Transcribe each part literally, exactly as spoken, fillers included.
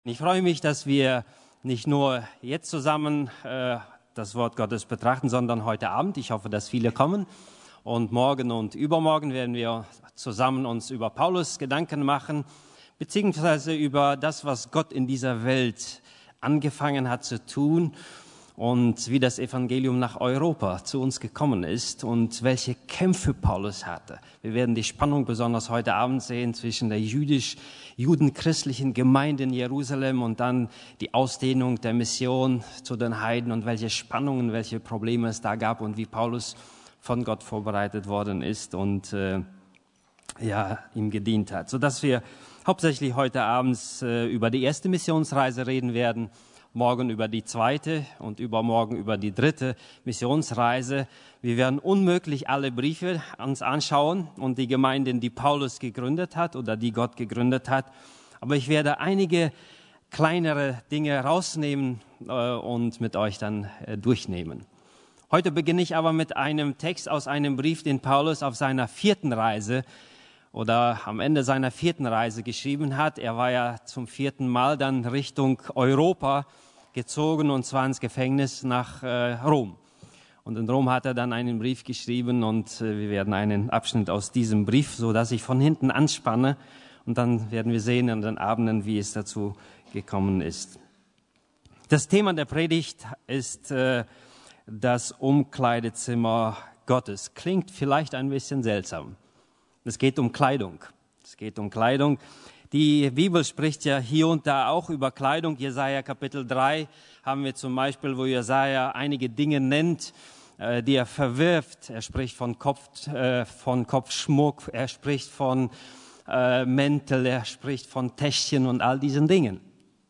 Ich freue mich, dass wir nicht nur jetzt zusammen äh, das Wort Gottes betrachten, sondern heute Abend. Ich hoffe, dass viele kommen. Und morgen und übermorgen werden wir zusammen uns über Paulus Gedanken machen, beziehungsweise über das, was Gott in dieser Welt angefangen hat zu tun und wie das Evangelium nach Europa zu uns gekommen ist und welche Kämpfe Paulus hatte. Wir werden die Spannung besonders heute Abend sehen zwischen der jüdisch-judenchristlichen Gemeinde in Jerusalem und dann die Ausdehnung der Mission zu den Heiden und welche Spannungen, welche Probleme es da gab und wie Paulus von Gott vorbereitet worden ist und äh, ja, ihm gedient hat. Sodass wir hauptsächlich heute Abend äh, über die erste Missionsreise reden werden, morgen über die zweite und übermorgen über die dritte Missionsreise. Wir werden unmöglich alle Briefe uns anschauen und die Gemeinden, die Paulus gegründet hat oder die Gott gegründet hat. Aber ich werde einige kleinere Dinge rausnehmen äh, und mit euch dann äh, durchnehmen. Heute beginne ich aber mit einem Text aus einem Brief, den Paulus auf seiner vierten Reise oder am Ende seiner vierten Reise geschrieben hat. Er war ja zum vierten Mal dann Richtung Europa gezogen und zwar ins Gefängnis nach äh, Rom. Und in Rom hat er dann einen Brief geschrieben und äh, wir werden einen Abschnitt aus diesem Brief, so dass ich von hinten anspanne und dann werden wir sehen an den Abenden, wie es dazu gekommen ist. Das Thema der Predigt ist äh, das Umkleidezimmer Gottes. Klingt vielleicht ein bisschen seltsam. Es geht um Kleidung. Es geht um Kleidung. Die Bibel spricht ja hier und da auch über Kleidung. Jesaja Kapitel drei haben wir zum Beispiel, wo Jesaja einige Dinge nennt, äh, die er verwirft. Er spricht von Kopf, äh, von Kopfschmuck, er spricht von äh, Mäntel, er spricht von Täschchen und all diesen Dingen.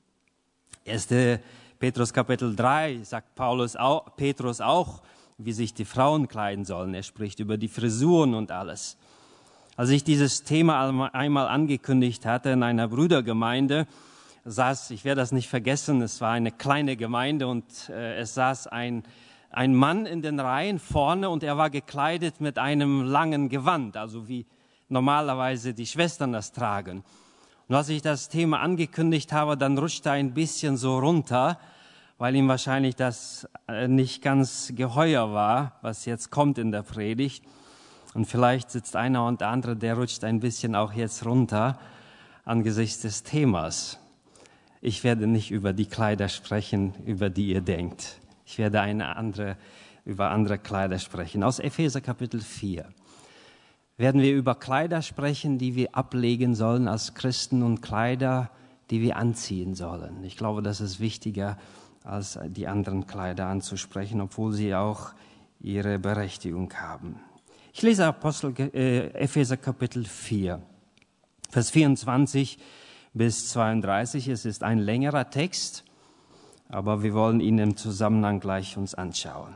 Erste Petrus Kapitel drei sagt Paulus auch, Petrus auch, wie sich die Frauen kleiden sollen. Er spricht über die Frisuren und alles. Als ich dieses Thema einmal angekündigt hatte in einer Brüdergemeinde, saß, ich werde das nicht vergessen, es war eine kleine Gemeinde und äh, es saß ein, ein Mann in den Reihen vorne und er war gekleidet mit einem langen Gewand, also wie normalerweise die Schwestern das tragen. Und als ich das Thema angekündigt habe, dann rutschte er ein bisschen so runter, weil ihm wahrscheinlich das äh, nicht ganz geheuer war, was jetzt kommt in der Predigt. Und vielleicht sitzt einer und der andere, der rutscht ein bisschen auch jetzt runter angesichts des Themas. Ich werde nicht über die Kleider sprechen, über die ihr denkt. Ich werde eine andere, über andere Kleider sprechen. Aus Epheser Kapitel vier werden wir über Kleider sprechen, die wir ablegen sollen als Christen und Kleider, die wir anziehen sollen. Ich glaube, das ist wichtiger, als die anderen Kleider anzusprechen, obwohl sie auch ihre Berechtigung haben. Ich lese Apostel, äh, Epheser Kapitel vier, Vers vierundzwanzig bis zweiunddreißig. Es ist ein längerer Text, aber wir wollen ihn im Zusammenhang gleich uns anschauen.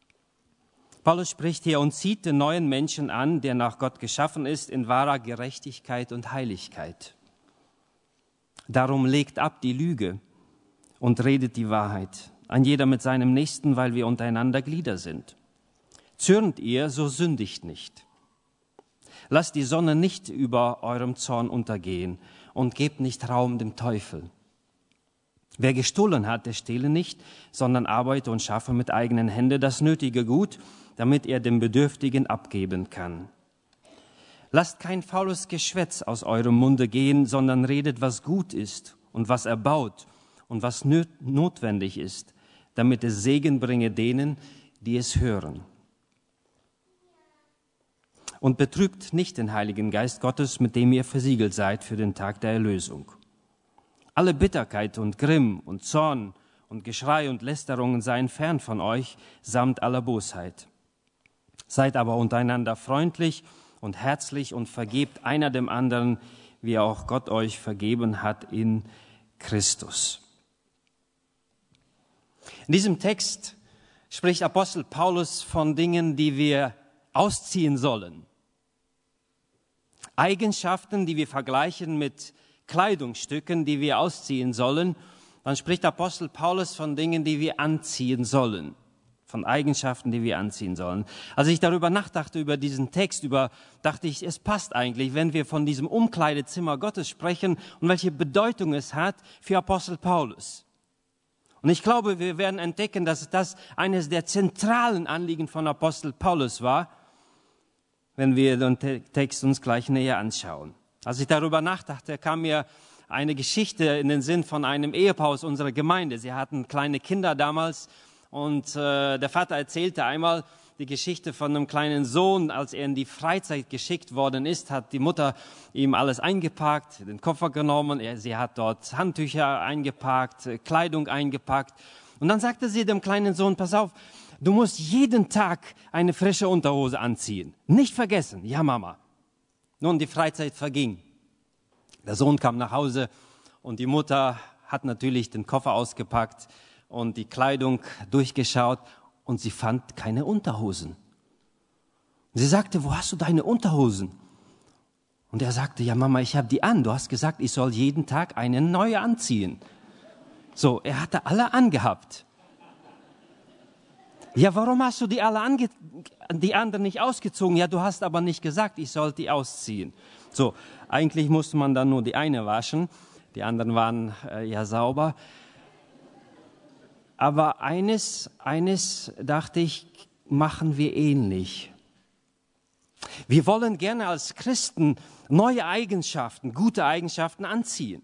Paulus spricht hier und zieht den neuen Menschen an, der nach Gott geschaffen ist, in wahrer Gerechtigkeit und Heiligkeit. Darum legt ab die Lüge und redet die Wahrheit, ein jeder mit seinem Nächsten, weil wir untereinander Glieder sind. Zürnt ihr, so sündigt nicht. Lasst die Sonne nicht über eurem Zorn untergehen und gebt nicht Raum dem Teufel. Wer gestohlen hat, der stehle nicht, sondern arbeite und schaffe mit eigenen Händen das nötige Gut, damit er dem Bedürftigen abgeben kann. Lasst kein faules Geschwätz aus eurem Munde gehen, sondern redet, was gut ist und was erbaut und was notwendig ist, damit es Segen bringe denen, die es hören. Und betrübt nicht den Heiligen Geist Gottes, mit dem ihr versiegelt seid für den Tag der Erlösung. Alle Bitterkeit und Grimm und Zorn und Geschrei und Lästerungen seien fern von euch, samt aller Bosheit. Seid aber untereinander freundlich und herzlich und vergebt einer dem anderen, wie auch Gott euch vergeben hat in Christus. In diesem Text spricht Apostel Paulus von Dingen, die wir ausziehen sollen. Eigenschaften, die wir vergleichen mit Kleidungsstücken, die wir ausziehen sollen. Dann spricht Apostel Paulus von Dingen, die wir anziehen sollen. von Eigenschaften, die wir anziehen sollen. Als ich darüber nachdachte, über diesen Text, über, dachte ich, es passt eigentlich, wenn wir von diesem Umkleidezimmer Gottes sprechen und welche Bedeutung es hat für Apostel Paulus. Und ich glaube, wir werden entdecken, dass das eines der zentralen Anliegen von Apostel Paulus war, wenn wir den Text uns gleich näher anschauen. Als ich darüber nachdachte, kam mir eine Geschichte in den Sinn von einem Ehepaar aus unserer Gemeinde. Sie hatten kleine Kinder damals und äh, der Vater erzählte einmal die Geschichte von einem kleinen Sohn, als er in die Freizeit geschickt worden ist, hat die Mutter ihm alles eingepackt, den Koffer genommen, er, sie hat dort Handtücher eingepackt, Kleidung eingepackt und dann sagte sie dem kleinen Sohn, pass auf, du musst jeden Tag eine frische Unterhose anziehen, nicht vergessen, ja Mama. Nun, die Freizeit verging. Der Sohn kam nach Hause und die Mutter hat natürlich den Koffer ausgepackt und die Kleidung durchgeschaut und sie fand keine Unterhosen. Sie sagte, wo hast du deine Unterhosen? Und er sagte, ja Mama, ich habe die an. Du hast gesagt, ich soll jeden Tag eine neue anziehen. So, er hatte alle angehabt. Ja, warum hast du die alle ange die anderen nicht ausgezogen? Ja, du hast aber nicht gesagt, ich soll die ausziehen. So, eigentlich musste man dann nur die eine waschen. Die anderen waren äh, ja sauber. Aber eines, eines dachte ich, machen wir ähnlich. Wir wollen gerne als Christen neue Eigenschaften, gute Eigenschaften anziehen.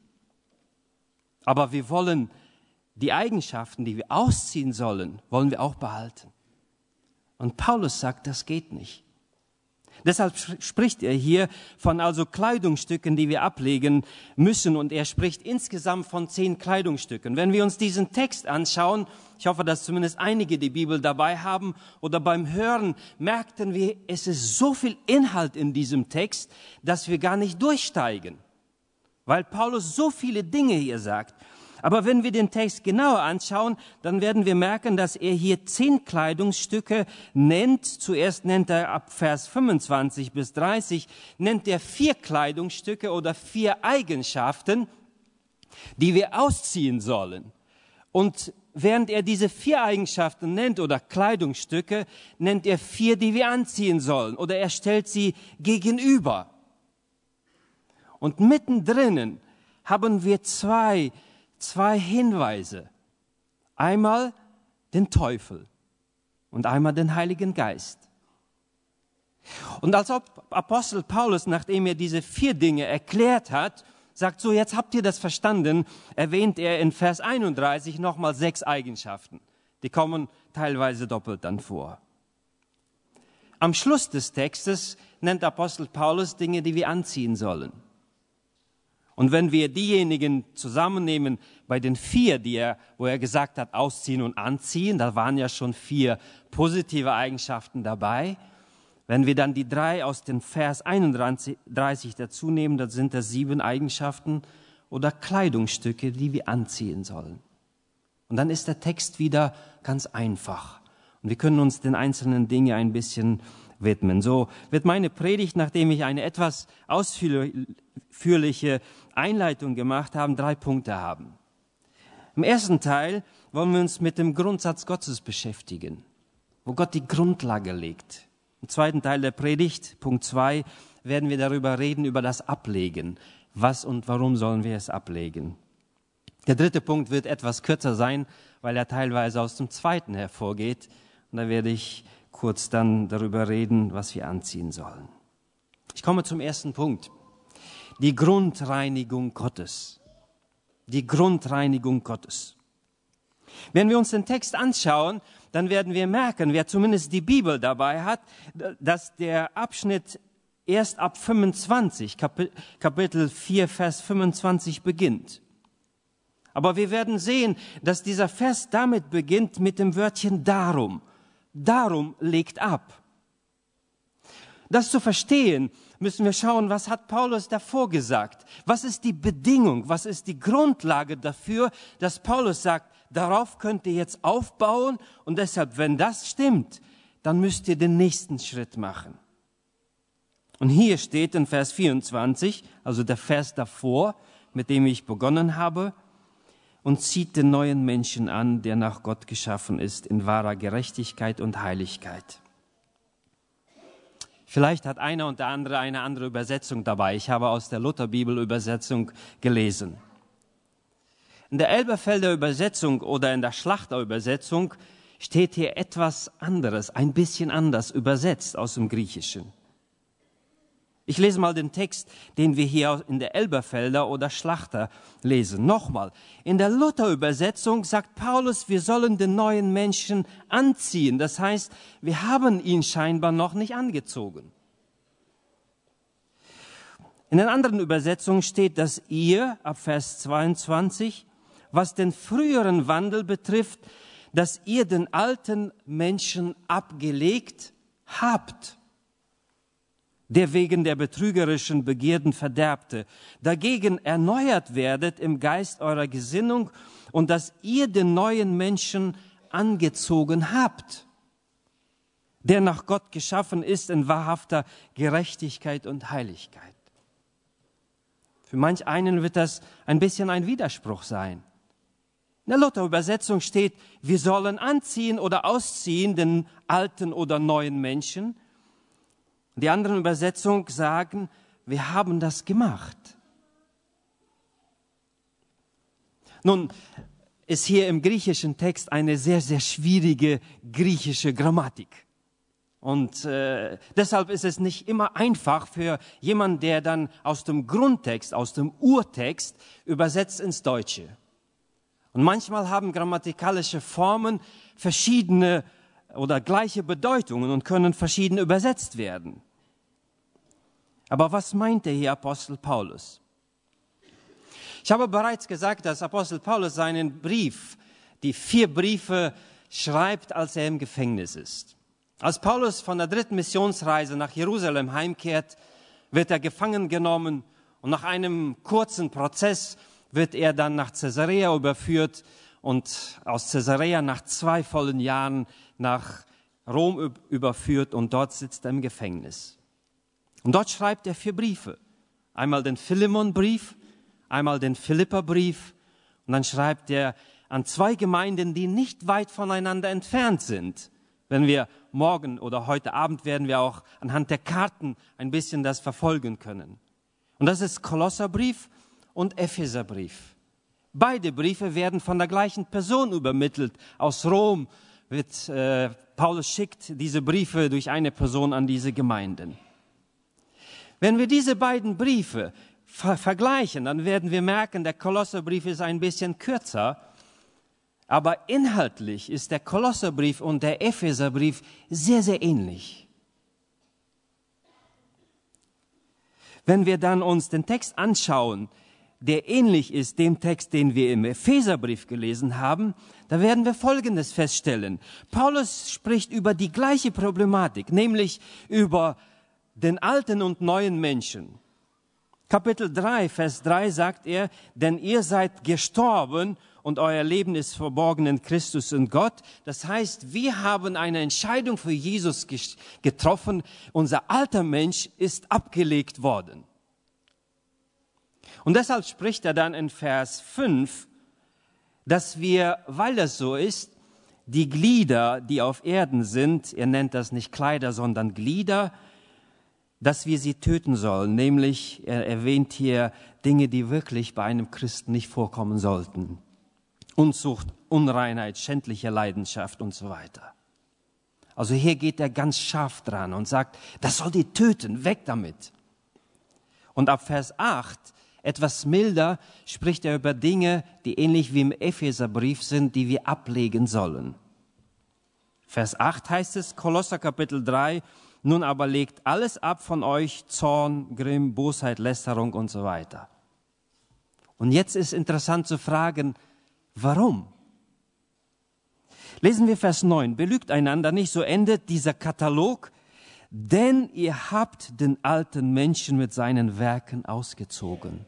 Aber wir wollen die Eigenschaften, die wir ausziehen sollen, wollen wir auch behalten. Und Paulus sagt, das geht nicht. Deshalb spricht er hier von also Kleidungsstücken, die wir ablegen müssen. Und er spricht insgesamt von zehn Kleidungsstücken. Wenn wir uns diesen Text anschauen, ich hoffe, dass zumindest einige die Bibel dabei haben oder beim Hören, merkten wir, es ist so viel Inhalt in diesem Text, dass wir gar nicht durchsteigen. Weil Paulus so viele Dinge hier sagt. Aber wenn wir den Text genauer anschauen, dann werden wir merken, dass er hier zehn Kleidungsstücke nennt. Zuerst nennt er ab Vers fünfundzwanzig bis dreißig, nennt er vier Kleidungsstücke oder vier Eigenschaften, die wir ausziehen sollen. Und während er diese vier Eigenschaften nennt oder Kleidungsstücke, nennt er vier, die wir anziehen sollen. Oder er stellt sie gegenüber. Und mittendrin haben wir zwei Zwei Hinweise. Einmal den Teufel und einmal den Heiligen Geist. Und als Apostel Paulus, nachdem er diese vier Dinge erklärt hat, sagt so, jetzt habt ihr das verstanden, erwähnt er in Vers einunddreißig nochmal sechs Eigenschaften. Die kommen teilweise doppelt dann vor. Am Schluss des Textes nennt Apostel Paulus Dinge, die wir anziehen sollen. Und wenn wir diejenigen zusammennehmen bei den vier, die er, wo er gesagt hat, ausziehen und anziehen, da waren ja schon vier positive Eigenschaften dabei. Wenn wir dann die drei aus dem Vers einunddreißig dazu nehmen, dann sind das sieben Eigenschaften oder Kleidungsstücke, die wir anziehen sollen. Und dann ist der Text wieder ganz einfach. Und wir können uns den einzelnen Dingen ein bisschen widmen. So wird meine Predigt, nachdem ich eine etwas ausführliche Einleitung gemacht habe, drei Punkte haben. Im ersten Teil wollen wir uns mit dem Grundsatz Gottes beschäftigen, wo Gott die Grundlage legt. Im zweiten Teil der Predigt, Punkt zwei, werden wir darüber reden, über das Ablegen. Was und warum sollen wir es ablegen? Der dritte Punkt wird etwas kürzer sein, weil er teilweise aus dem zweiten hervorgeht. Und da werde ich kurz dann darüber reden, was wir anziehen sollen. Ich komme zum ersten Punkt. Die Grundreinigung Gottes. Die Grundreinigung Gottes. Wenn wir uns den Text anschauen, dann werden wir merken, wer zumindest die Bibel dabei hat, dass der Abschnitt erst ab fünfundzwanzig, Kapitel vier, Vers fünfundzwanzig beginnt. Aber wir werden sehen, dass dieser Vers damit beginnt mit dem Wörtchen darum. Darum legt ab. Das zu verstehen, müssen wir schauen, was hat Paulus davor gesagt? Was ist die Bedingung, was ist die Grundlage dafür, dass Paulus sagt, darauf könnt ihr jetzt aufbauen und deshalb, wenn das stimmt, dann müsst ihr den nächsten Schritt machen. Und hier steht in Vers vierundzwanzig, also der Vers davor, mit dem ich begonnen habe, und zieht den neuen Menschen an, der nach Gott geschaffen ist, in wahrer Gerechtigkeit und Heiligkeit. Vielleicht hat einer und der andere eine andere Übersetzung dabei. Ich habe aus der Lutherbibel-Übersetzung gelesen. In der Elberfelder Übersetzung oder in der Schlachter Übersetzung steht hier etwas anderes, ein bisschen anders übersetzt aus dem Griechischen. Ich lese mal den Text, den wir hier in der Elberfelder oder Schlachter lesen. Nochmal, in der Luther-Übersetzung sagt Paulus, wir sollen den neuen Menschen anziehen. Das heißt, wir haben ihn scheinbar noch nicht angezogen. In den anderen Übersetzungen steht, dass ihr, ab Vers zweiundzwanzig, was den früheren Wandel betrifft, dass ihr den alten Menschen abgelegt habt, der wegen der betrügerischen Begierden verderbte, dagegen erneuert werdet im Geist eurer Gesinnung und dass ihr den neuen Menschen angezogen habt, der nach Gott geschaffen ist in wahrhafter Gerechtigkeit und Heiligkeit. Für manch einen wird das ein bisschen ein Widerspruch sein. In der Luther-Übersetzung steht, wir sollen anziehen oder ausziehen den alten oder neuen Menschen. Die anderen Übersetzungen sagen, wir haben das gemacht. Nun ist hier im griechischen Text eine sehr, sehr schwierige griechische Grammatik. Und äh, deshalb ist es nicht immer einfach für jemanden, der dann aus dem Grundtext, aus dem Urtext übersetzt ins Deutsche. Und manchmal haben grammatikalische Formen verschiedene oder gleiche Bedeutungen und können verschieden übersetzt werden. Aber was meinte hier Apostel Paulus? Ich habe bereits gesagt, dass Apostel Paulus seinen Brief, die vier Briefe, schreibt, als er im Gefängnis ist. Als Paulus von der dritten Missionsreise nach Jerusalem heimkehrt, wird er gefangen genommen und nach einem kurzen Prozess wird er dann nach Caesarea überführt und aus Caesarea nach zwei vollen Jahren nach Rom überführt und dort sitzt er im Gefängnis. Und dort schreibt er vier Briefe. Einmal den Philemon-Brief, einmal den Philipper-Brief und dann schreibt er an zwei Gemeinden, die nicht weit voneinander entfernt sind. Wenn wir morgen oder heute Abend werden wir auch anhand der Karten ein bisschen das verfolgen können. Und das ist Kolosserbrief und Epheserbrief. Beide Briefe werden von der gleichen Person übermittelt. Aus Rom wird äh, Paulus schickt diese Briefe durch eine Person an diese Gemeinden. Wenn wir diese beiden Briefe ver- vergleichen, dann werden wir merken, der Kolosserbrief ist ein bisschen kürzer, aber inhaltlich ist der Kolosserbrief und der Epheserbrief sehr, sehr ähnlich. Wenn wir dann uns den Text anschauen, der ähnlich ist dem Text, den wir im Epheserbrief gelesen haben, da werden wir Folgendes feststellen. Paulus spricht über die gleiche Problematik, nämlich über den alten und neuen Menschen. Kapitel drei, Vers drei sagt er, denn ihr seid gestorben und euer Leben ist verborgen in Christus und Gott. Das heißt, wir haben eine Entscheidung für Jesus getroffen. Unser alter Mensch ist abgelegt worden. Und deshalb spricht er dann in Vers fünf, dass wir, weil das so ist, die Glieder, die auf Erden sind, er nennt das nicht Kleider, sondern Glieder, dass wir sie töten sollen. Nämlich, er erwähnt hier Dinge, die wirklich bei einem Christen nicht vorkommen sollten. Unzucht, Unreinheit, schändliche Leidenschaft und so weiter. Also hier geht er ganz scharf dran und sagt, das soll die töten, weg damit. Und ab Vers acht, etwas milder, spricht er über Dinge, die ähnlich wie im Epheserbrief sind, die wir ablegen sollen. Vers acht heißt es, Kolosser Kapitel drei, nun aber legt alles ab von euch, Zorn, Grimm, Bosheit, Lästerung und so weiter. Und jetzt ist interessant zu fragen, warum? Lesen wir Vers neun, belügt einander nicht, so endet dieser Katalog, denn ihr habt den alten Menschen mit seinen Werken ausgezogen.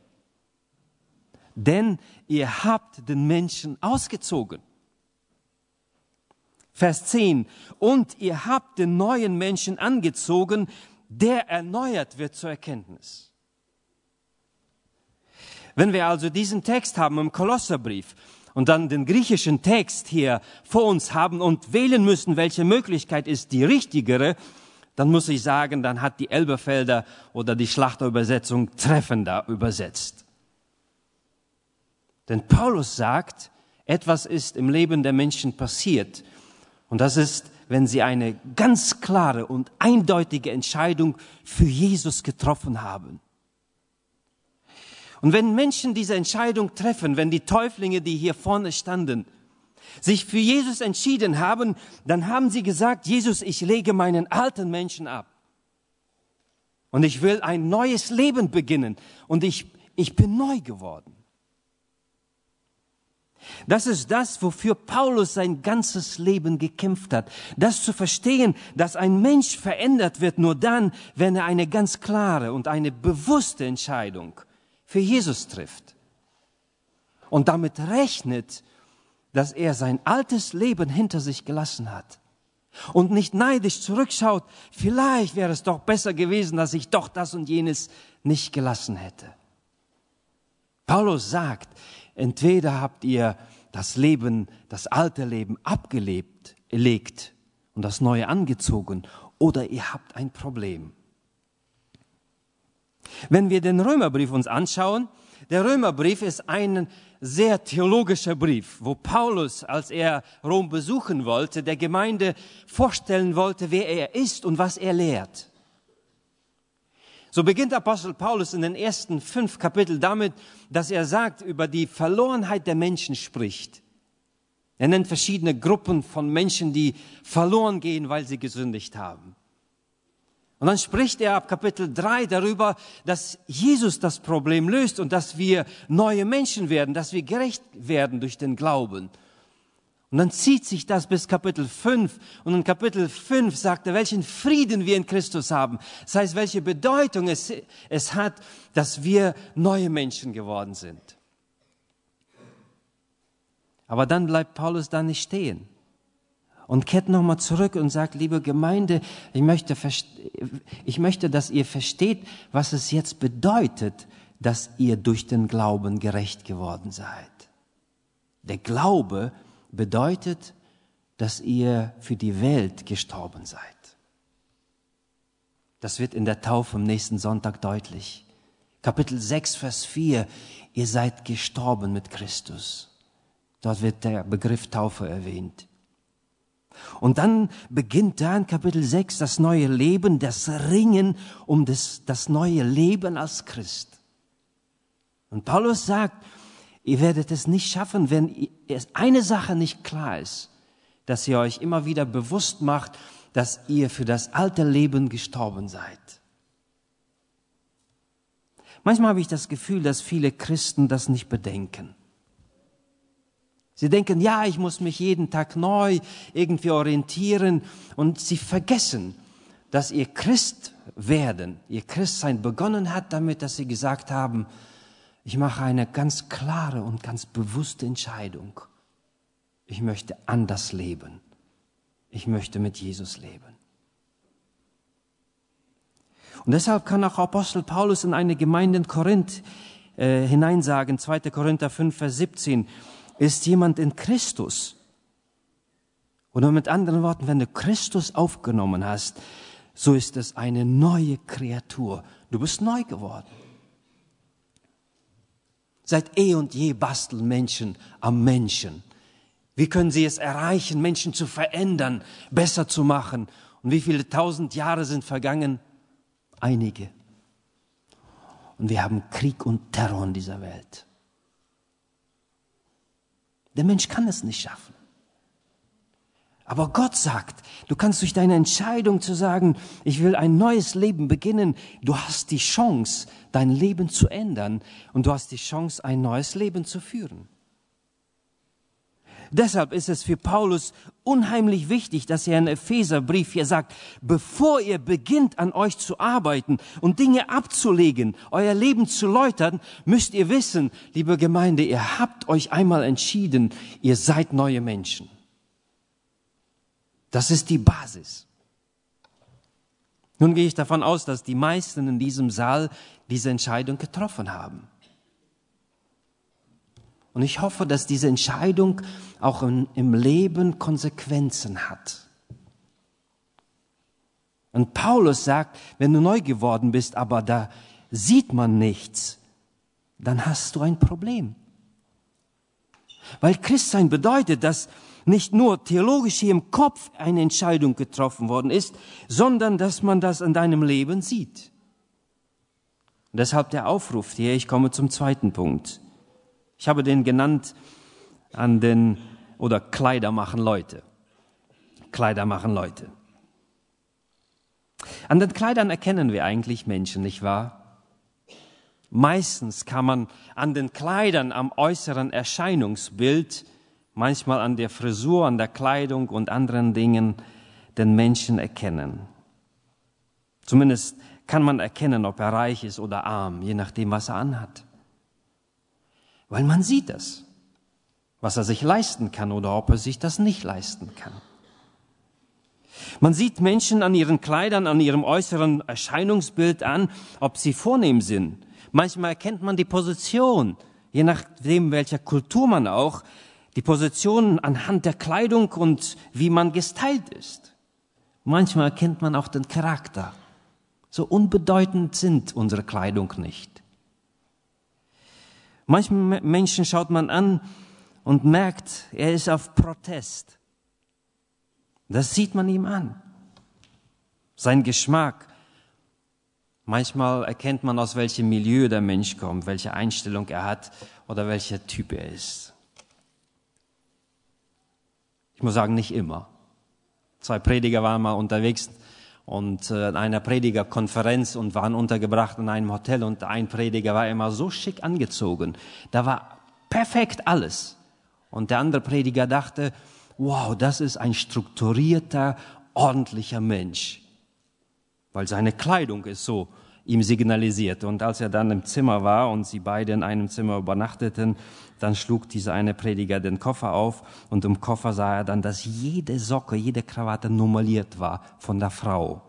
Denn ihr habt den Menschen ausgezogen. Vers zehn, und ihr habt den neuen Menschen angezogen, der erneuert wird zur Erkenntnis. Wenn wir also diesen Text haben im Kolosserbrief und dann den griechischen Text hier vor uns haben und wählen müssen, welche Möglichkeit ist die richtigere, dann muss ich sagen, dann hat die Elberfelder oder die Schlachterübersetzung treffender übersetzt. Denn Paulus sagt, etwas ist im Leben der Menschen passiert. Und das ist, wenn sie eine ganz klare und eindeutige Entscheidung für Jesus getroffen haben. Und wenn Menschen diese Entscheidung treffen, wenn die Täuflinge, die hier vorne standen, sich für Jesus entschieden haben, dann haben sie gesagt, Jesus, ich lege meinen alten Menschen ab. Und ich will ein neues Leben beginnen. Und ich, ich bin neu geworden. Das ist das, wofür Paulus sein ganzes Leben gekämpft hat. Das zu verstehen, dass ein Mensch verändert wird nur dann, wenn er eine ganz klare und eine bewusste Entscheidung für Jesus trifft. Und damit rechnet, dass er sein altes Leben hinter sich gelassen hat. Und nicht neidisch zurückschaut, vielleicht wäre es doch besser gewesen, dass ich doch das und jenes nicht gelassen hätte. Paulus sagt, entweder habt ihr das Leben, das alte Leben abgelebt, legt und das Neue angezogen, oder ihr habt ein Problem. Wenn wir den Römerbrief uns anschauen, der Römerbrief ist ein sehr theologischer Brief, wo Paulus, als er Rom besuchen wollte, der Gemeinde vorstellen wollte, wer er ist und was er lehrt. So beginnt Apostel Paulus in den ersten fünf Kapiteln damit, dass er sagt, über die Verlorenheit der Menschen spricht. Er nennt verschiedene Gruppen von Menschen, die verloren gehen, weil sie gesündigt haben. Und dann spricht er ab Kapitel drei darüber, dass Jesus das Problem löst und dass wir neue Menschen werden, dass wir gerecht werden durch den Glauben. Und dann zieht sich das bis Kapitel fünf. Und in Kapitel fünf sagt er, welchen Frieden wir in Christus haben. Das heißt, welche Bedeutung es, es hat, dass wir neue Menschen geworden sind. Aber dann bleibt Paulus da nicht stehen. Und kehrt nochmal zurück und sagt, liebe Gemeinde, ich möchte, ich möchte, dass ihr versteht, was es jetzt bedeutet, dass ihr durch den Glauben gerecht geworden seid. Der Glaube bedeutet, dass ihr für die Welt gestorben seid. Das wird in der Taufe am nächsten Sonntag deutlich. Kapitel sechs, Vers vier, ihr seid gestorben mit Christus. Dort wird der Begriff Taufe erwähnt. Und dann beginnt da in Kapitel sechs das neue Leben, das Ringen um das, das neue Leben als Christ. Und Paulus sagt, ihr werdet es nicht schaffen, wenn eine Sache nicht klar ist, dass ihr euch immer wieder bewusst macht, dass ihr für das alte Leben gestorben seid. Manchmal habe ich das Gefühl, dass viele Christen das nicht bedenken. Sie denken, ja, ich muss mich jeden Tag neu irgendwie orientieren, und sie vergessen, dass ihr Christ werden, ihr Christsein begonnen hat damit, dass sie gesagt haben, ich mache eine ganz klare und ganz bewusste Entscheidung. Ich möchte anders leben. Ich möchte mit Jesus leben. Und deshalb kann auch Apostel Paulus in eine Gemeinde in Korinth äh, hineinsagen, zweiter Korinther fünf, Vers siebzehn, ist jemand in Christus. Oder mit anderen Worten, wenn du Christus aufgenommen hast, so ist es eine neue Kreatur. Du bist neu geworden. Seit eh und je basteln Menschen am Menschen. Wie können sie es erreichen, Menschen zu verändern, besser zu machen? Und wie viele tausend Jahre sind vergangen? Einige. Und wir haben Krieg und Terror in dieser Welt. Der Mensch kann es nicht schaffen. Aber Gott sagt, du kannst durch deine Entscheidung zu sagen, ich will ein neues Leben beginnen, du hast die Chance, dein Leben zu ändern, und du hast die Chance, ein neues Leben zu führen. Deshalb ist es für Paulus unheimlich wichtig, dass er im Epheserbrief hier sagt, bevor ihr beginnt, an euch zu arbeiten und Dinge abzulegen, euer Leben zu läutern, müsst ihr wissen, liebe Gemeinde, ihr habt euch einmal entschieden, ihr seid neue Menschen. Das ist die Basis. Nun gehe ich davon aus, dass die meisten in diesem Saal diese Entscheidung getroffen haben. Und ich hoffe, dass diese Entscheidung auch im, im Leben Konsequenzen hat. Und Paulus sagt, wenn du neu geworden bist, aber da sieht man nichts, dann hast du ein Problem. Weil Christsein bedeutet, dass nicht nur theologisch hier im Kopf eine Entscheidung getroffen worden ist, sondern dass man das in deinem Leben sieht. Und deshalb der Aufruf hier, ich komme zum zweiten Punkt. Ich habe den genannt an den, oder Kleider machen Leute. Kleider machen Leute. An den Kleidern erkennen wir eigentlich Menschen, nicht wahr? Meistens kann man an den Kleidern, am äußeren Erscheinungsbild, manchmal an der Frisur, an der Kleidung und anderen Dingen den Menschen erkennen. Zumindest kann man erkennen, ob er reich ist oder arm, je nachdem, was er anhat. Weil man sieht es, was er sich leisten kann oder ob er sich das nicht leisten kann. Man sieht Menschen an ihren Kleidern, an ihrem äußeren Erscheinungsbild an, ob sie vornehm sind. Manchmal erkennt man die Position, je nachdem, welcher Kultur man auch, die Position anhand der Kleidung und wie man gestylt ist. Manchmal erkennt man auch den Charakter. So unbedeutend sind unsere Kleidung nicht. Manchen Menschen schaut man an und merkt, er ist auf Protest. Das sieht man ihm an. Sein Geschmack. Manchmal erkennt man, aus welchem Milieu der Mensch kommt, welche Einstellung er hat oder welcher Typ er ist. Ich muss sagen, nicht immer. Zwei Prediger waren mal unterwegs und äh, in einer Predigerkonferenz und waren untergebracht in einem Hotel und ein Prediger war immer so schick angezogen. Da war perfekt alles. Und der andere Prediger dachte, wow, das ist ein strukturierter, ordentlicher Mensch. Weil seine Kleidung ist so ihm signalisiert. Und als er dann im Zimmer war und sie beide in einem Zimmer übernachteten, dann schlug dieser eine Prediger den Koffer auf und im Koffer sah er dann, dass jede Socke, jede Krawatte nummeriert war von der Frau.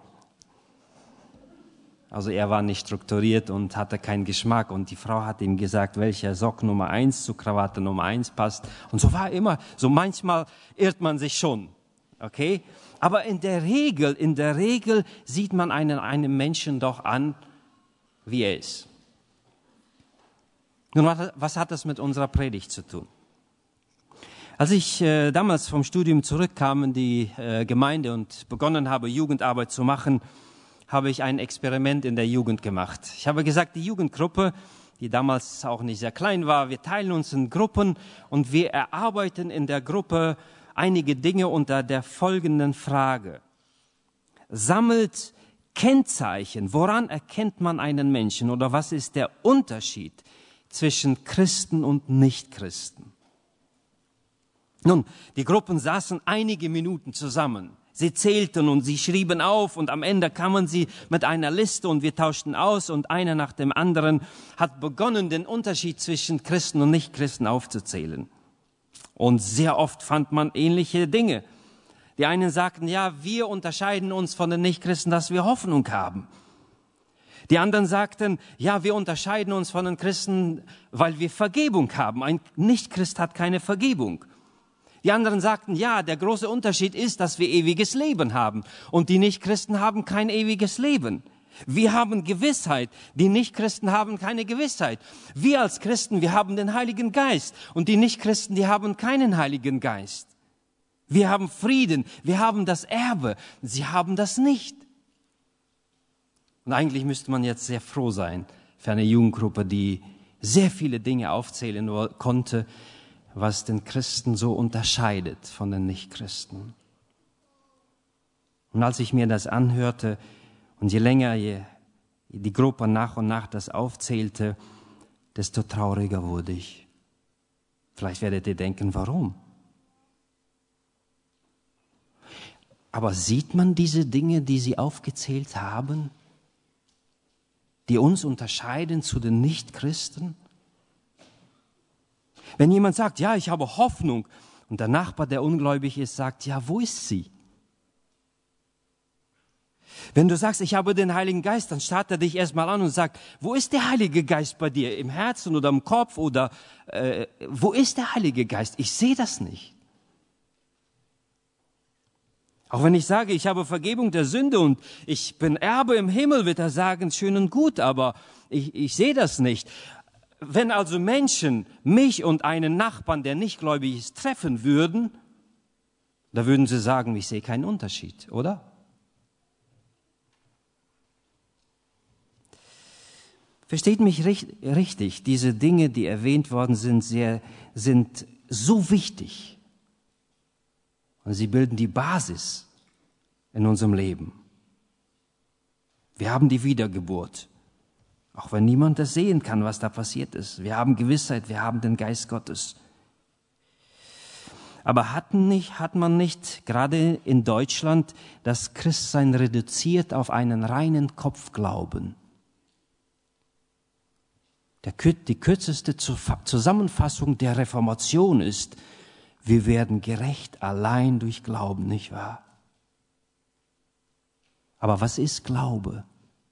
Also er war nicht strukturiert und hatte keinen Geschmack und die Frau hat ihm gesagt, welcher Sock Nummer eins zu Krawatte Nummer eins passt. Und so war immer, so manchmal irrt man sich schon, okay? Aber in der Regel, in der Regel sieht man einen, einen Menschen doch an, wie er ist. Nun, was hat das mit unserer Predigt zu tun? Als ich äh, damals vom Studium zurückkam in die äh, Gemeinde und begonnen habe, Jugendarbeit zu machen, habe ich ein Experiment in der Jugend gemacht. Ich habe gesagt, die Jugendgruppe, die damals auch nicht sehr klein war, wir teilen uns in Gruppen und wir erarbeiten in der Gruppe einige Dinge unter der folgenden Frage. Sammelt Kennzeichen, woran erkennt man einen Menschen oder was ist der Unterschied zwischen Christen und Nichtchristen? Nun, die Gruppen saßen einige Minuten zusammen. Sie zählten und sie schrieben auf und am Ende kamen sie mit einer Liste und wir tauschten aus und einer nach dem anderen hat begonnen, den Unterschied zwischen Christen und Nichtchristen aufzuzählen. Und sehr oft fand man ähnliche Dinge. Die einen sagten, ja, wir unterscheiden uns von den Nichtchristen, dass wir Hoffnung haben. Die anderen sagten, ja, wir unterscheiden uns von den Christen, weil wir Vergebung haben. Ein Nichtchrist hat keine Vergebung. Die anderen sagten, ja, der große Unterschied ist, dass wir ewiges Leben haben. Und die Nichtchristen haben kein ewiges Leben. Wir haben Gewissheit, die Nichtchristen haben keine Gewissheit. Wir als Christen, wir haben den Heiligen Geist. Und die Nichtchristen, die haben keinen Heiligen Geist. Wir haben Frieden, wir haben das Erbe. Sie haben das nicht. Und eigentlich müsste man jetzt sehr froh sein für eine Jugendgruppe, die sehr viele Dinge aufzählen konnte, was den Christen so unterscheidet von den Nichtchristen. Und als ich mir das anhörte und je länger je, die Gruppe nach und nach das aufzählte, desto trauriger wurde ich. Vielleicht werdet ihr denken, warum? Aber sieht man diese Dinge, die sie aufgezählt haben, die uns unterscheiden zu den Nichtchristen? Wenn jemand sagt, ja, ich habe Hoffnung, und der Nachbar, der ungläubig ist, sagt, ja, wo ist sie? Wenn du sagst, ich habe den Heiligen Geist, dann starrt er dich erstmal an und sagt, wo ist der Heilige Geist bei dir? Im Herzen oder im Kopf oder äh, wo ist der Heilige Geist? Ich sehe das nicht. Auch wenn ich sage, ich habe Vergebung der Sünde und ich bin Erbe im Himmel, wird er sagen, schön und gut, aber ich, ich sehe das nicht. Wenn also Menschen mich und einen Nachbarn, der nicht gläubig ist, treffen würden, da würden sie sagen, ich sehe keinen Unterschied, oder? Versteht mich richtig, diese Dinge, die erwähnt worden sind, sehr, sind so wichtig. Und sie bilden die Basis in unserem Leben. Wir haben die Wiedergeburt, auch wenn niemand das sehen kann, was da passiert ist. Wir haben Gewissheit, wir haben den Geist Gottes. Aber hat, nicht, hat man nicht gerade in Deutschland das Christsein reduziert auf einen reinen Kopfglauben? Der, die kürzeste Zusammenfassung der Reformation ist, wir werden gerecht allein durch Glauben, nicht wahr? Aber was ist Glaube?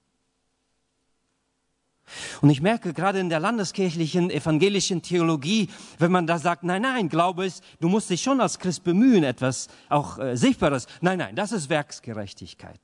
Und ich merke gerade in der landeskirchlichen evangelischen Theologie, wenn man da sagt, nein, nein, Glaube ist, du musst dich schon als Christ bemühen, etwas auch äh, Sichtbares. Nein, nein, das ist Werksgerechtigkeit.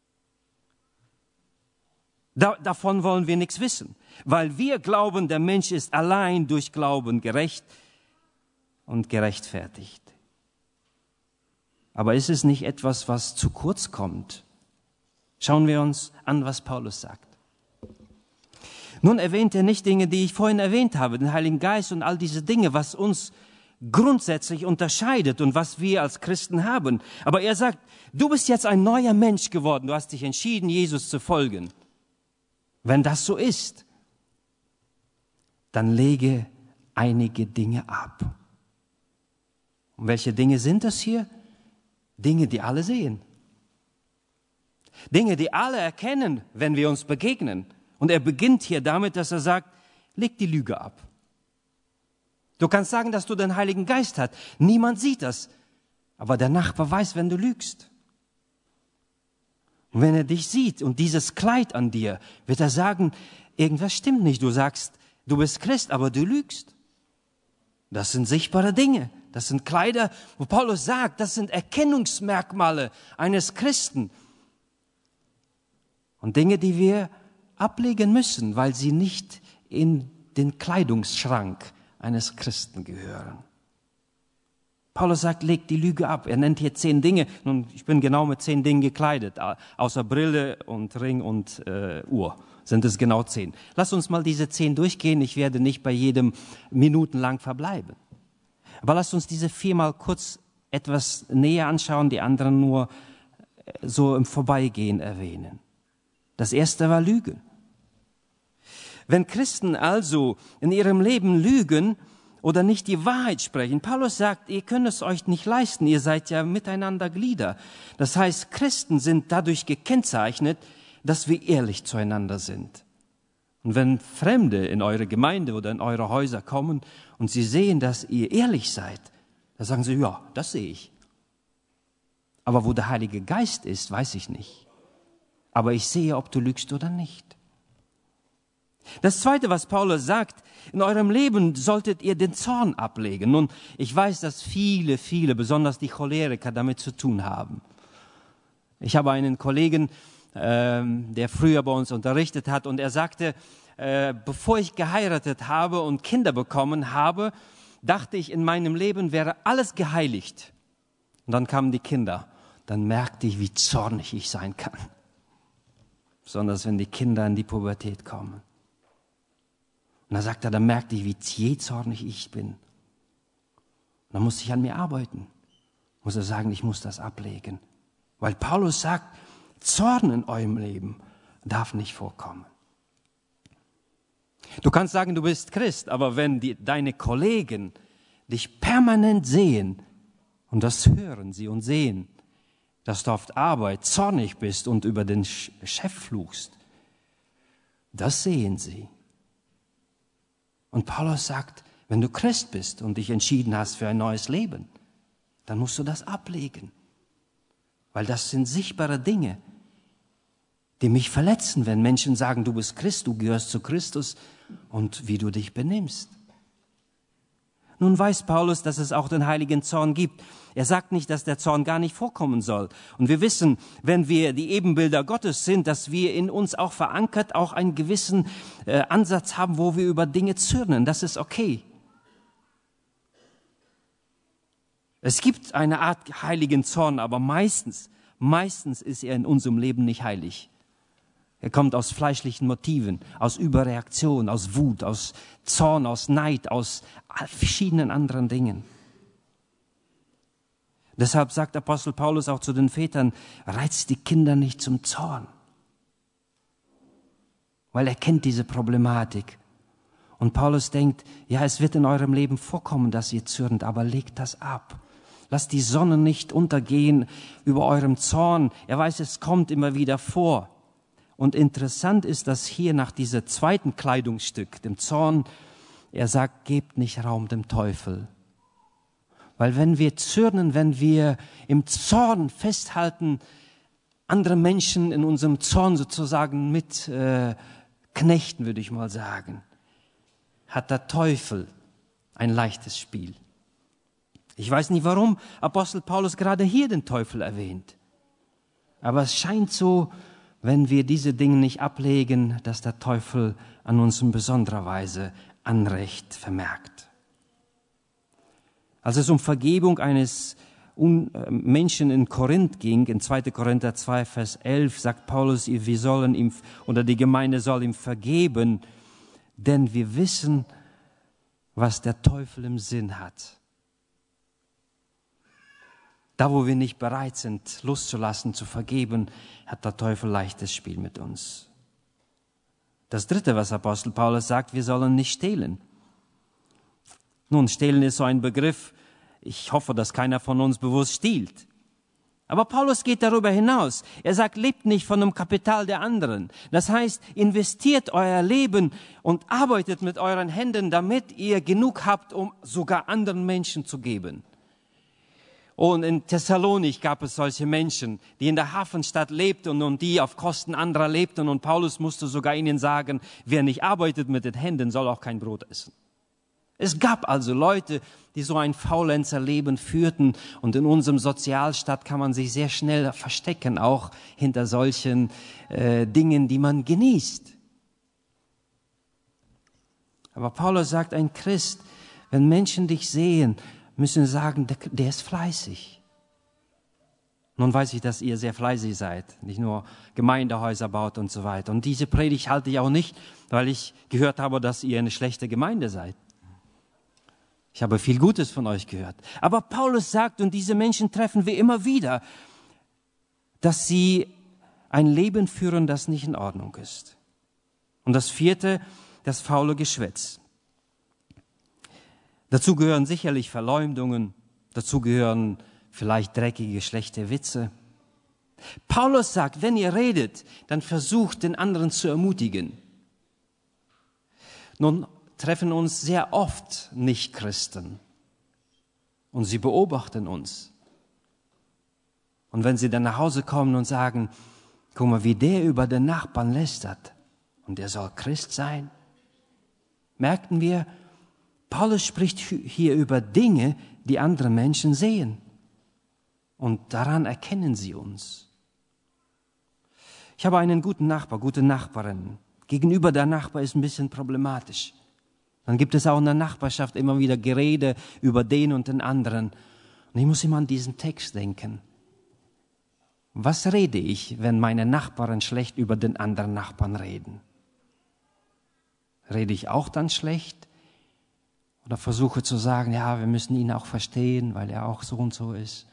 Da, davon wollen wir nichts wissen, weil wir glauben, der Mensch ist allein durch Glauben gerecht und gerechtfertigt. Aber ist es nicht etwas, was zu kurz kommt? Schauen wir uns an, was Paulus sagt. Nun erwähnt er nicht Dinge, die ich vorhin erwähnt habe, den Heiligen Geist und all diese Dinge, was uns grundsätzlich unterscheidet und was wir als Christen haben. Aber er sagt, du bist jetzt ein neuer Mensch geworden, du hast dich entschieden, Jesus zu folgen. Wenn das so ist, dann lege einige Dinge ab. Und welche Dinge sind das hier? Dinge, die alle sehen. Dinge, die alle erkennen, wenn wir uns begegnen. Und er beginnt hier damit, dass er sagt, leg die Lüge ab. Du kannst sagen, dass du den Heiligen Geist hast. Niemand sieht das. Aber der Nachbar weiß, wenn du lügst. Und wenn er dich sieht und dieses Kleid an dir, wird er sagen, irgendwas stimmt nicht. Du sagst, du bist Christ, aber du lügst. Das sind sichtbare Dinge. Das sind Kleider, wo Paulus sagt, das sind Erkennungsmerkmale eines Christen. Und Dinge, die wir ablegen müssen, weil sie nicht in den Kleidungsschrank eines Christen gehören. Paulus sagt, leg die Lüge ab. Er nennt hier zehn Dinge. Nun, ich bin genau mit zehn Dingen gekleidet. Außer Brille und Ring und äh, Uhr sind es genau zehn. Lass uns mal diese zehn durchgehen. Ich werde nicht bei jedem minutenlang verbleiben. Aber lasst uns diese vier mal kurz etwas näher anschauen, die anderen nur so im Vorbeigehen erwähnen. Das erste war Lügen. Wenn Christen also in ihrem Leben lügen oder nicht die Wahrheit sprechen, Paulus sagt, ihr könnt es euch nicht leisten, ihr seid ja miteinander Glieder. Das heißt, Christen sind dadurch gekennzeichnet, dass wir ehrlich zueinander sind. Und wenn Fremde in eure Gemeinde oder in eure Häuser kommen und sie sehen, dass ihr ehrlich seid, dann sagen sie, ja, das sehe ich. Aber wo der Heilige Geist ist, weiß ich nicht. Aber ich sehe, ob du lügst oder nicht. Das Zweite, was Paulus sagt, in eurem Leben solltet ihr den Zorn ablegen. Nun, ich weiß, dass viele, viele, besonders die Choleriker, damit zu tun haben. Ich habe einen Kollegen, ähm, der früher bei uns unterrichtet hat, und er sagte, äh, bevor ich geheiratet habe und Kinder bekommen habe, dachte ich, in meinem Leben wäre alles geheiligt. Und dann kamen die Kinder. Dann merkte ich, wie zornig ich sein kann. Besonders wenn die Kinder in die Pubertät kommen. Und dann sagt er, dann merkte ich, wie jähzornig ich bin. Und dann musste ich an mir arbeiten. Muss er sagen, ich muss das ablegen. Weil Paulus sagt, Zorn in eurem Leben darf nicht vorkommen. Du kannst sagen, du bist Christ, aber wenn die, deine Kollegen dich permanent sehen, und das hören sie und sehen, dass du auf Arbeit zornig bist und über den Chef fluchst, das sehen sie. Und Paulus sagt, wenn du Christ bist und dich entschieden hast für ein neues Leben, dann musst du das ablegen. Weil das sind sichtbare Dinge, die mich verletzen, wenn Menschen sagen, du bist Christ, du gehörst zu Christus und wie du dich benimmst. Nun weiß Paulus, dass es auch den heiligen Zorn gibt. Er sagt nicht, dass der Zorn gar nicht vorkommen soll. Und wir wissen, wenn wir die Ebenbilder Gottes sind, dass wir in uns auch verankert auch einen gewissen äh, Ansatz haben, wo wir über Dinge zürnen. Das ist okay. Es gibt eine Art heiligen Zorn, aber meistens, meistens ist er in unserem Leben nicht heilig. Er kommt aus fleischlichen Motiven, aus Überreaktion, aus Wut, aus Zorn, aus Neid, aus verschiedenen anderen Dingen. Deshalb sagt Apostel Paulus auch zu den Vätern, reizt die Kinder nicht zum Zorn. Weil er kennt diese Problematik. Und Paulus denkt, ja, es wird in eurem Leben vorkommen, dass ihr zürnt, aber legt das ab. Lasst die Sonne nicht untergehen über eurem Zorn. Er weiß, es kommt immer wieder vor. Und interessant ist, dass hier nach diesem zweiten Kleidungsstück, dem Zorn, er sagt, gebt nicht Raum dem Teufel. Weil wenn wir zürnen, wenn wir im Zorn festhalten, andere Menschen in unserem Zorn sozusagen mit äh, knechten, würde ich mal sagen, hat der Teufel ein leichtes Spiel. Ich weiß nicht, warum Apostel Paulus gerade hier den Teufel erwähnt. Aber es scheint so, wenn wir diese Dinge nicht ablegen, dass der Teufel an uns in besonderer Weise Anrecht vermerkt. Als es um Vergebung eines Menschen in Korinth ging, in zweiter Korinther zwei, Vers elf, sagt Paulus, wir sollen ihm, oder die Gemeinde soll ihm vergeben, denn wir wissen, was der Teufel im Sinn hat. Da, wo wir nicht bereit sind, loszulassen, zu vergeben, hat der Teufel leichtes Spiel mit uns. Das Dritte, was Apostel Paulus sagt, wir sollen nicht stehlen. Nun, stehlen ist so ein Begriff, ich hoffe, dass keiner von uns bewusst stiehlt. Aber Paulus geht darüber hinaus. Er sagt, lebt nicht von dem Kapital der anderen. Das heißt, investiert euer Leben und arbeitet mit euren Händen, damit ihr genug habt, um sogar anderen Menschen zu geben. Und in Thessalonik gab es solche Menschen, die in der Hafenstadt lebten und die auf Kosten anderer lebten. Und Paulus musste sogar ihnen sagen, wer nicht arbeitet mit den Händen, soll auch kein Brot essen. Es gab also Leute, die so ein Faulenzerleben führten. Und in unserem Sozialstaat kann man sich sehr schnell verstecken, auch hinter solchen äh, Dingen, die man genießt. Aber Paulus sagt, ein Christ, wenn Menschen dich sehen, müssen sagen, der, der ist fleißig. Nun weiß ich, dass ihr sehr fleißig seid, nicht nur Gemeindehäuser baut und so weiter. Und diese Predigt halte ich auch nicht, weil ich gehört habe, dass ihr eine schlechte Gemeinde seid. Ich habe viel Gutes von euch gehört. Aber Paulus sagt, und diese Menschen treffen wir immer wieder, dass sie ein Leben führen, das nicht in Ordnung ist. Und das vierte, das faule Geschwätz. Dazu gehören sicherlich Verleumdungen, dazu gehören vielleicht dreckige, schlechte Witze. Paulus sagt, wenn ihr redet, dann versucht, den anderen zu ermutigen. Nun treffen uns sehr oft Nichtchristen und sie beobachten uns. Und wenn sie dann nach Hause kommen und sagen, guck mal, wie der über den Nachbarn lästert und der soll Christ sein, merkten wir, Paulus spricht hier über Dinge, die andere Menschen sehen. Und daran erkennen sie uns. Ich habe einen guten Nachbar, gute Nachbarin. Gegenüber der Nachbar ist ein bisschen problematisch. Dann gibt es auch in der Nachbarschaft immer wieder Gerede über den und den anderen. Und ich muss immer an diesen Text denken. Was rede ich, wenn meine Nachbarn schlecht über den anderen Nachbarn reden? Rede ich auch dann schlecht? Oder versuche zu sagen, ja, wir müssen ihn auch verstehen, weil er auch so und so ist.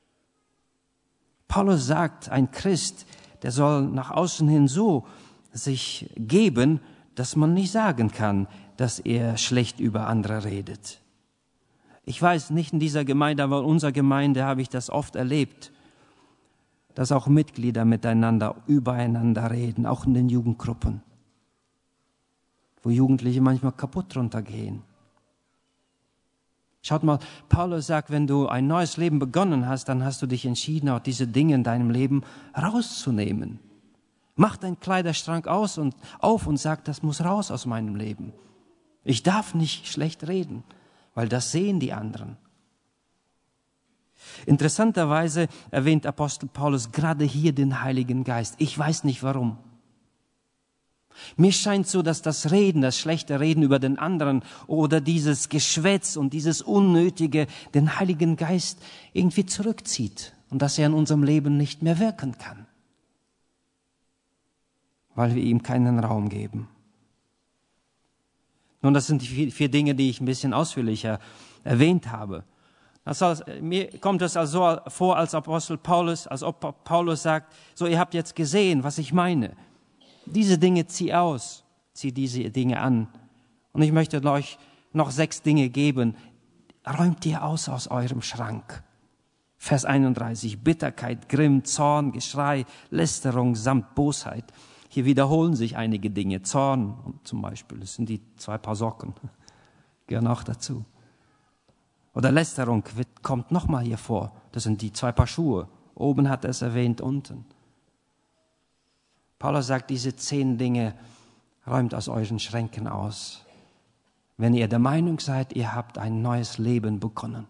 Paulus sagt, ein Christ, der soll nach außen hin so sich geben, dass man nicht sagen kann, dass er schlecht über andere redet. Ich weiß nicht in dieser Gemeinde, aber in unserer Gemeinde habe ich das oft erlebt, dass auch Mitglieder miteinander, übereinander reden, auch in den Jugendgruppen, wo Jugendliche manchmal kaputt runtergehen. Schaut mal, Paulus sagt, wenn du ein neues Leben begonnen hast, dann hast du dich entschieden, auch diese Dinge in deinem Leben rauszunehmen. Mach deinen Kleiderschrank aus und auf und sag, das muss raus aus meinem Leben. Ich darf nicht schlecht reden, weil das sehen die anderen. Interessanterweise erwähnt Apostel Paulus gerade hier den Heiligen Geist. Ich weiß nicht warum. Mir scheint so, dass das Reden, das schlechte Reden über den anderen oder dieses Geschwätz und dieses Unnötige den Heiligen Geist irgendwie zurückzieht und dass er in unserem Leben nicht mehr wirken kann, weil wir ihm keinen Raum geben. Nun, das sind die vier, vier Dinge, die ich ein bisschen ausführlicher erwähnt habe. Also, mir kommt es also vor, als Apostel Paulus, als ob Paulus sagt, so, ihr habt jetzt gesehen, was ich meine. Diese Dinge zieh aus, zieh diese Dinge an. Und ich möchte euch noch sechs Dinge geben. Räumt ihr aus aus eurem Schrank. Vers einunddreißig, Bitterkeit, Grimm, Zorn, Geschrei, Lästerung samt Bosheit. Hier wiederholen sich einige Dinge. Zorn zum Beispiel, das sind die zwei Paar Socken, gehören auch dazu. Oder Lästerung kommt nochmal hier vor. Das sind die zwei Paar Schuhe. Oben hat er es erwähnt, unten. Paulus sagt, diese zehn Dinge räumt aus euren Schränken aus. Wenn ihr der Meinung seid, ihr habt ein neues Leben begonnen.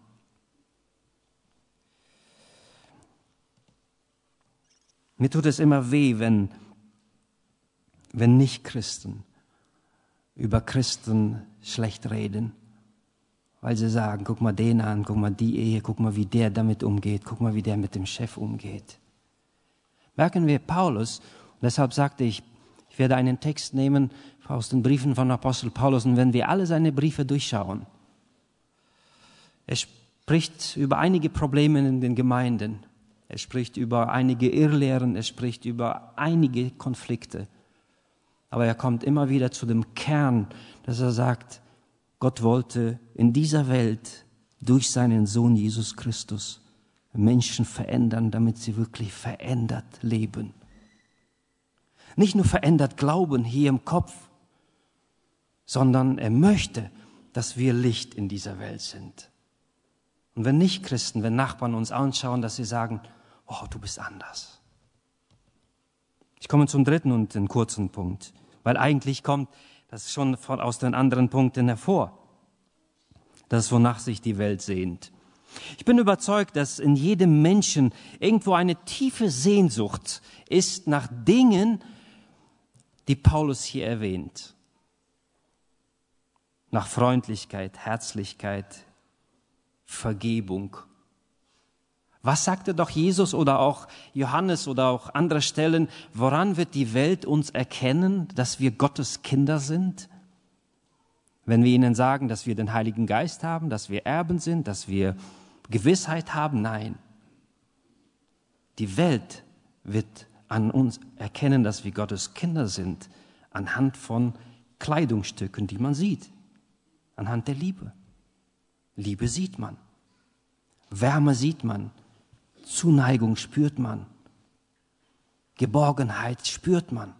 Mir tut es immer weh, wenn, wenn Nicht-Christen über Christen schlecht reden. Weil sie sagen, guck mal den an, guck mal die Ehe, guck mal, wie der damit umgeht, guck mal, wie der mit dem Chef umgeht. Merken wir Paulus, und deshalb sagte ich, ich werde einen Text nehmen aus den Briefen von Apostel Paulus, und wenn wir alle seine Briefe durchschauen, er spricht über einige Probleme in den Gemeinden, er spricht über einige Irrlehren, er spricht über einige Konflikte, aber er kommt immer wieder zu dem Kern, dass er sagt, Gott wollte in dieser Welt durch seinen Sohn Jesus Christus Menschen verändern, damit sie wirklich verändert leben. Nicht nur verändert glauben hier im Kopf, sondern er möchte, dass wir Licht in dieser Welt sind. Und wenn nicht Christen, wenn Nachbarn uns anschauen, dass sie sagen, oh, du bist anders. Ich komme zum dritten und den kurzen Punkt, weil eigentlich kommt das ist schon von, aus den anderen Punkten hervor. Das ist, wonach sich die Welt sehnt. Ich bin überzeugt, dass in jedem Menschen irgendwo eine tiefe Sehnsucht ist nach Dingen, die Paulus hier erwähnt. Nach Freundlichkeit, Herzlichkeit, Vergebung. Was sagte doch Jesus oder auch Johannes oder auch andere Stellen, woran wird die Welt uns erkennen, dass wir Gottes Kinder sind? Wenn wir ihnen sagen, dass wir den Heiligen Geist haben, dass wir Erben sind, dass wir Gewissheit haben? Nein. Die Welt wird an uns erkennen, dass wir Gottes Kinder sind, anhand von Kleidungsstücken, die man sieht, anhand der Liebe. Liebe sieht man, Wärme sieht man, Zuneigung spürt man, Geborgenheit spürt man.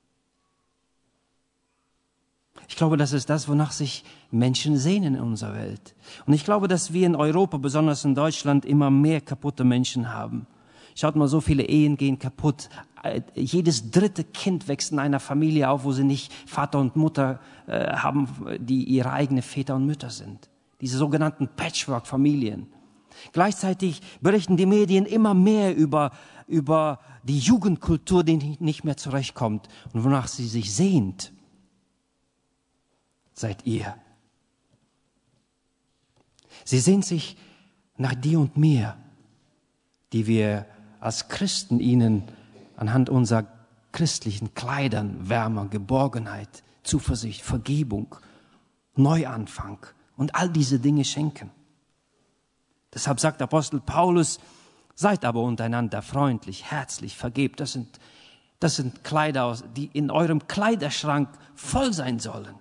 Ich glaube, das ist das, wonach sich Menschen sehnen in unserer Welt. Und ich glaube, dass wir in Europa, besonders in Deutschland, immer mehr kaputte Menschen haben. Schaut mal, so viele Ehen gehen kaputt. Jedes dritte Kind wächst in einer Familie auf, wo sie nicht Vater und Mutter äh, haben, die ihre eigenen Väter und Mütter sind. Diese sogenannten Patchwork-Familien. Gleichzeitig berichten die Medien immer mehr über, über die Jugendkultur, die nicht mehr zurechtkommt und wonach sie sich sehnt. Seid ihr. Sie sehnt sich nach dir und mir, die wir als Christen ihnen anhand unserer christlichen Kleidern, Wärme, Geborgenheit, Zuversicht, Vergebung, Neuanfang und all diese Dinge schenken. Deshalb sagt Apostel Paulus, seid aber untereinander freundlich, herzlich, vergebt. Das sind, das sind Kleider, die in eurem Kleiderschrank voll sein sollen.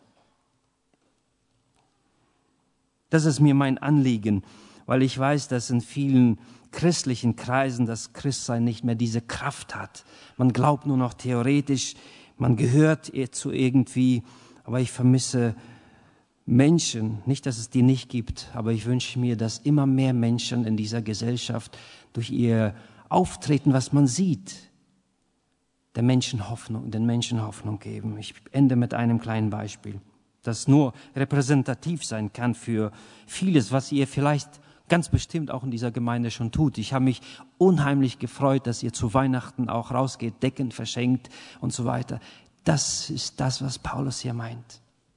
Das ist mir mein Anliegen, weil ich weiß, dass in vielen christlichen Kreisen das Christsein nicht mehr diese Kraft hat. Man glaubt nur noch theoretisch, man gehört zu irgendwie, aber ich vermisse Menschen, nicht, dass es die nicht gibt, aber ich wünsche mir, dass immer mehr Menschen in dieser Gesellschaft durch ihr Auftreten, was man sieht, der Menschen Hoffnung, den Menschen Hoffnung geben. Ich ende mit einem kleinen Beispiel, das nur repräsentativ sein kann für vieles, was ihr vielleicht ganz bestimmt auch in dieser Gemeinde schon tut. Ich habe mich unheimlich gefreut, dass ihr zu Weihnachten auch rausgeht, Decken verschenkt und so weiter. Das ist das, was Paulus hier meint.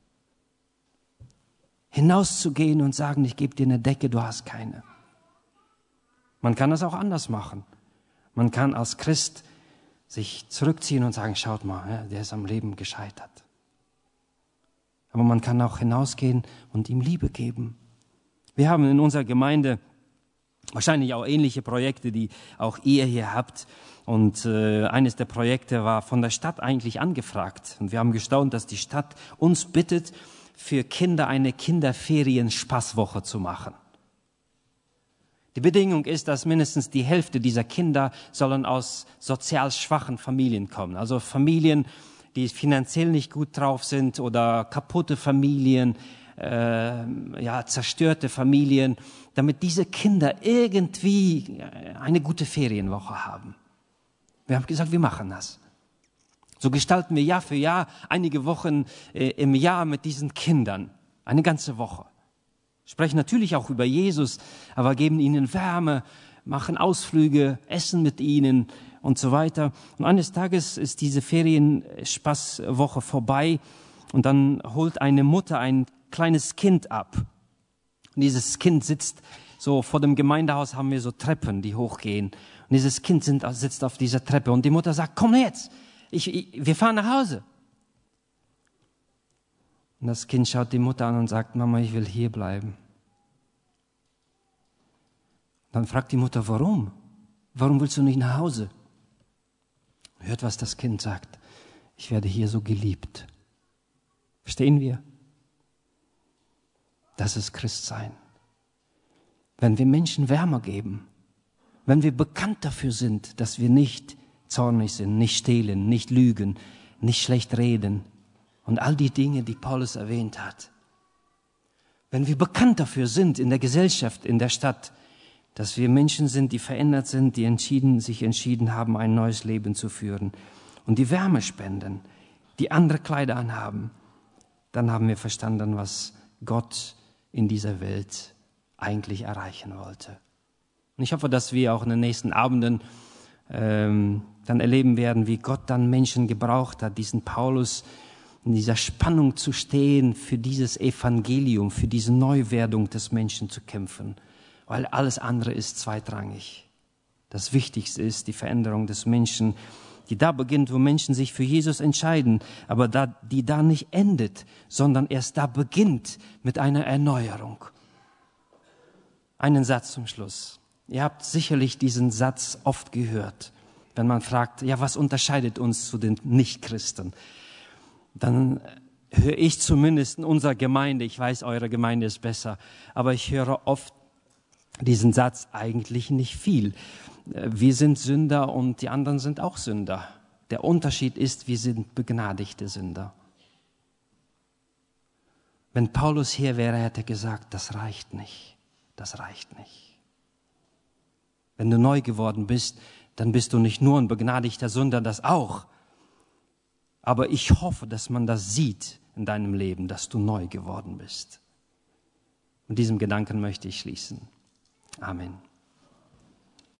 Hinauszugehen und sagen, ich gebe dir eine Decke, du hast keine. Man kann das auch anders machen. Man kann als Christ sich zurückziehen und sagen, schaut mal, der ist am Leben gescheitert. Aber man kann auch hinausgehen und ihm Liebe geben. Wir haben in unserer Gemeinde wahrscheinlich auch ähnliche Projekte, die auch ihr hier habt. Und äh, eines der Projekte war von der Stadt eigentlich angefragt. Und wir haben gestaunt, dass die Stadt uns bittet, für Kinder eine Kinderferien-Spaßwoche zu machen. Die Bedingung ist, dass mindestens die Hälfte dieser Kinder sollen aus sozial schwachen Familien kommen. Also Familien, die finanziell nicht gut drauf sind oder kaputte Familien, äh, ja, zerstörte Familien, damit diese Kinder irgendwie eine gute Ferienwoche haben. Wir haben gesagt, wir machen das. So gestalten wir Jahr für Jahr einige Wochen äh, im Jahr mit diesen Kindern. Eine ganze Woche. Sprechen natürlich auch über Jesus, aber geben ihnen Wärme, machen Ausflüge, essen mit ihnen und so weiter. Und eines Tages ist diese Ferienspaßwoche vorbei und dann holt eine Mutter ein kleines Kind ab. Und dieses Kind sitzt so vor dem Gemeindehaus, haben wir so Treppen, die hochgehen. Und dieses Kind sind, sitzt auf dieser Treppe und die Mutter sagt, komm jetzt, ich, ich, wir fahren nach Hause. Und das Kind schaut die Mutter an und sagt, Mama, ich will hier bleiben. Dann fragt die Mutter, warum? Warum willst du nicht nach Hause? Hört, was das Kind sagt. Ich werde hier so geliebt. Verstehen wir? Das ist Christsein. Wenn wir Menschen Wärme geben, wenn wir bekannt dafür sind, dass wir nicht zornig sind, nicht stehlen, nicht lügen, nicht schlecht reden und all die Dinge, die Paulus erwähnt hat. Wenn wir bekannt dafür sind in der Gesellschaft, in der Stadt, dass wir Menschen sind, die verändert sind, die entschieden, sich entschieden haben, ein neues Leben zu führen und die Wärme spenden, die andere Kleider anhaben, dann haben wir verstanden, was Gott in dieser Welt eigentlich erreichen wollte. Und ich hoffe, dass wir auch in den nächsten Abenden ähm, dann erleben werden, wie Gott dann Menschen gebraucht hat, diesen Paulus in dieser Spannung zu stehen, für dieses Evangelium, für diese Neuwerdung des Menschen zu kämpfen. Weil alles andere ist zweitrangig. Das Wichtigste ist die Veränderung des Menschen, die da beginnt, wo Menschen sich für Jesus entscheiden, aber da, die da nicht endet, sondern erst da beginnt mit einer Erneuerung. Einen Satz zum Schluss. Ihr habt sicherlich diesen Satz oft gehört, wenn man fragt, ja, was unterscheidet uns zu den Nichtchristen? Dann höre ich zumindest in unserer Gemeinde, ich weiß, eure Gemeinde ist besser, aber ich höre oft diesen Satz, eigentlich nicht viel. Wir sind Sünder und die anderen sind auch Sünder. Der Unterschied ist, wir sind begnadigte Sünder. Wenn Paulus hier wäre, hätte er gesagt, das reicht nicht, das reicht nicht. Wenn du neu geworden bist, dann bist du nicht nur ein begnadigter Sünder, das auch. Aber ich hoffe, dass man das sieht in deinem Leben, dass du neu geworden bist. Mit diesem Gedanken möchte ich schließen. Amen.